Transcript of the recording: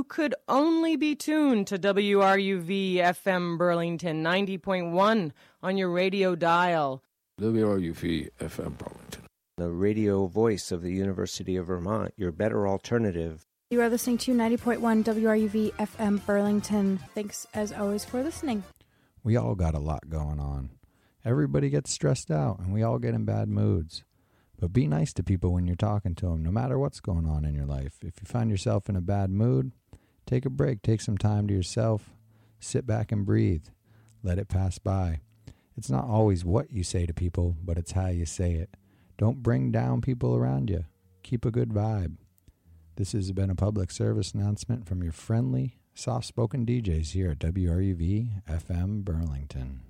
could only be tuned to WRUV FM Burlington 90.1 on your radio dial. WRUV FM Burlington. The radio voice of the University of Vermont, your better alternative. You are listening to 90.1 WRUV FM Burlington. Thanks, as always, for listening. We all got a lot going on. Everybody gets stressed out, and we all get in bad moods. But be nice to people when you're talking to them, no matter what's going on in your life. If you find yourself in a bad mood, take a break. Take some time to yourself. Sit back and breathe. Let it pass by. It's not always what you say to people, but it's how you say it. Don't bring down people around you. Keep a good vibe. This has been a public service announcement from your friendly, soft-spoken DJs here at WRUV FM Burlington.